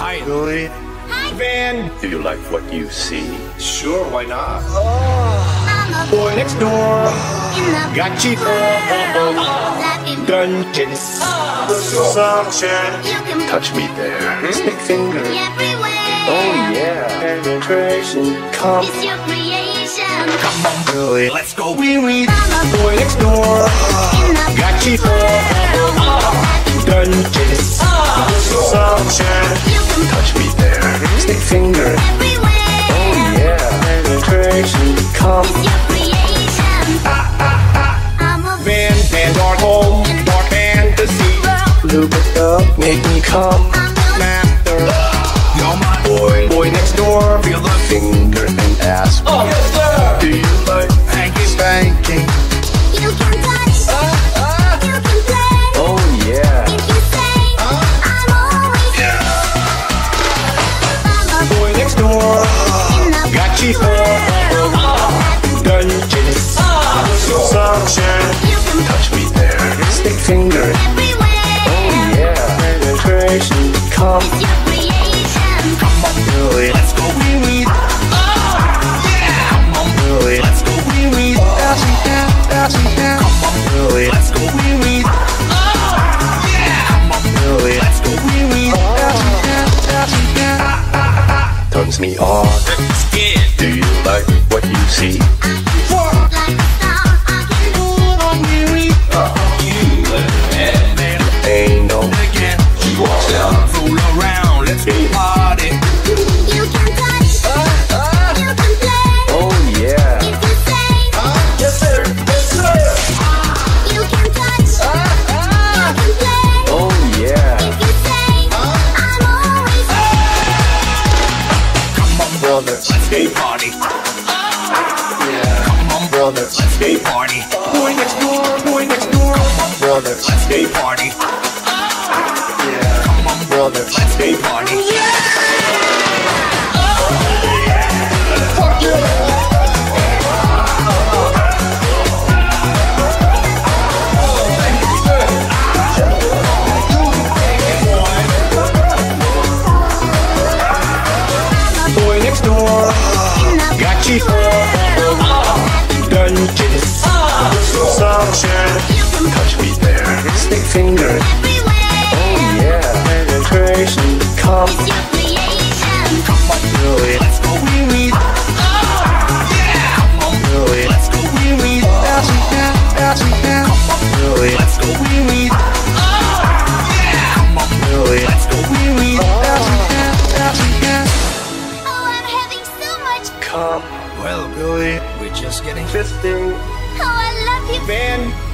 Hi. Billy. Hi. Van. Do you like what you see? Sure, why not? Boy next door. Got you. Dungeons. Sunshine. Touch me there. Stick finger. Everywhere. Oh yeah. Penetration. Come. It's your creation. Come on, Billy. Let's go. Wee. Boy next door. Got you. Dungeons. Sunshine. Touch me there. Stick finger. Everywhere. Oh yeah. Penetration. Come. It's your creation. I'm a Van, dark home, dark fantasy. Loop it up, make me come. Master. You're my Boy next door. Feel the Finger and ask. Oh, yes, sir. Do you like spanking? You can touch. You can play. Oh yeah. If you say, I'm always I'm a Boy next door. in the Got you. Dungeons. Sunshine. You can Touch me there. Stick finger. everywhere. Oh yeah. Penetration. Come. It's your creation. Come on, Billy. let's go. Wee. Come on, Billy. let's go. Wee. Pass me down. Come on, Billy. let's go. Wee. Come on, Billy. let's go. Wee. Turns me on. Scared. Do you like what you see? Like a star, I can move on You let man Ain't no again. She walks down, fool around. Let's go party. You can touch. You can play. oh yeah. If you say, Yes, sir. Yes, sir. you can touch. You can play. Oh yeah. If you say, I'm always Come on, Brother. let's gay party. Yeah. Come on, Brother. let's gay party. Boy next door. Brother. Let's gay party. Yeah. Come on, Brother. let's gay party. Boy next door. Got you. Dungeons. Sunshine. Touch me there. Stick finger. everywhere. Oh yeah. Penetration. Come. It's your creation. Come on, Billy. let's go. Wee. Come on, Billy. let's go. Wee. Pass me down. Billy. Let's go. Wee. Come on, Billy. let's go. Wee. Oh, I'm having so much. Come. Well, Billy. we're just getting Fisting. Oh, I love you. Van.